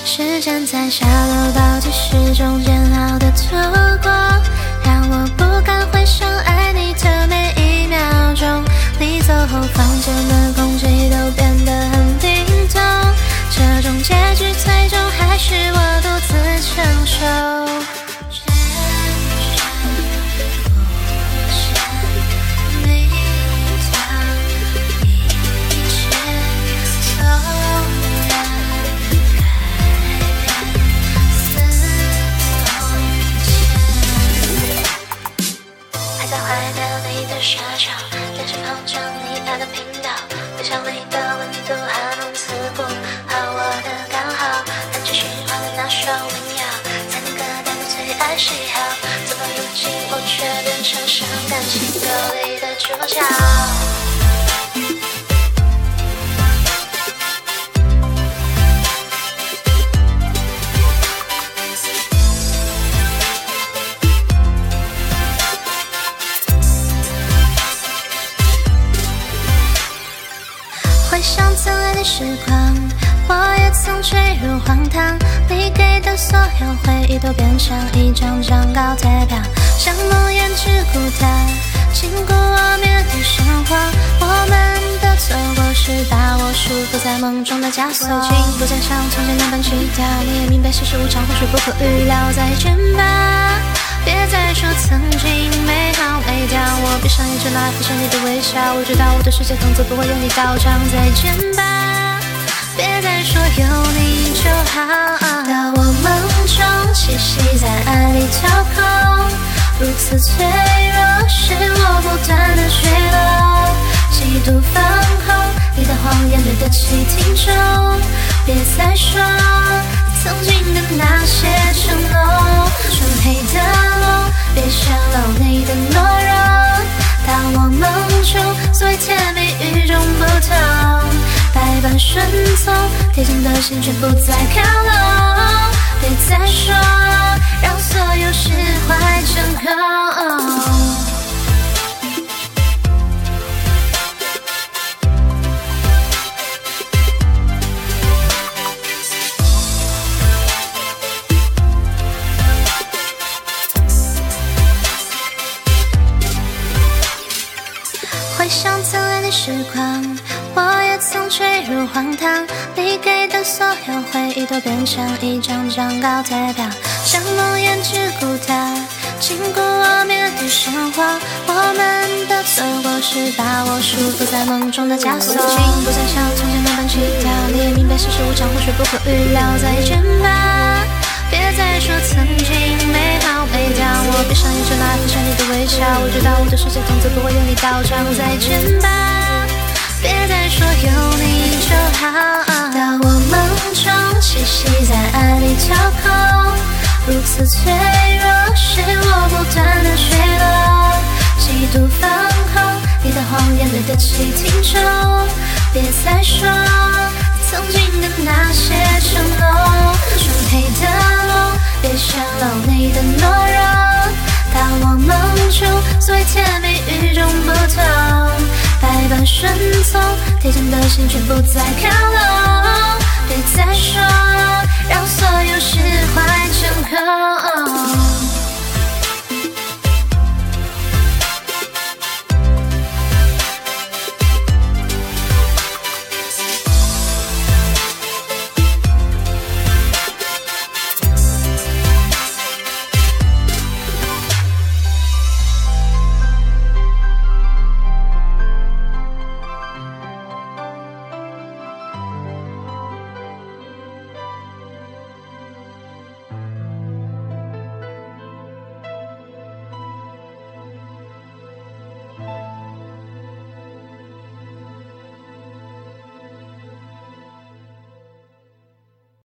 时间在下流倒计时中煎熬的度过，让我不敢回首爱你的每一秒钟。你走后，房间的空气都变得很冰冻，这种结局最终还是我独自承受。沙场，电视放着你爱的频道，冰箱里的温度还能刺骨，好我的刚好，但只喜欢的那首民谣，才能歌单的最爱喜好。怎么如今我却变成伤感情歌里的主角？回想曾爱的时光，我也曾坠入荒唐，你给的所有回忆都变成一张张高铁票，像梦魇之谷的禁锢我面对生活。我们的错过是把我束缚在梦中的枷锁，我已经不再像从前那般期待，你也明白世事无常，或许不可预料，再见吧，别再说曾经美好没掉。我闭上眼睛来浮现你的微笑，我知道我的世界动作不会有你到场，再见吧，别再说有你就好。当我梦中栖息在爱里掏空，如此脆弱是我不断的坠落，极度放空你的谎言对得起听众，别再说曾经的那些承诺，纯黑的梦，别显露你的懦弱。当我梦中所谓甜蜜与众不同，百般顺从，铁证的心却不再靠拢。别再说，让所有释怀成空。回想曾爱的时光，我也曾坠入荒唐，你给的所有回忆都变成一张张高铁票，像梦魇之谷的禁锢我面对生活。我们的错过是把我束缚在梦中的枷锁，我已经不再像从前那般期待，你也明白世事无常，或许不可预料，再见吧，别再说曾经美好没掉。我闭上眼睛来浮现你的微笑，我知道我的世界动作不会有你到场，再见吧，别再说有你就好。当我梦中栖息在爱里掏空，如此脆弱是我不断的坠落，极度放空你的谎言对得起听众，别再说曾经的那些承诺，纯黑的梦，别显露你的懦弱。当我梦中所谓甜蜜与众不同，百般顺从，铁证的心却不再靠拢。别再说，让所有释怀成空。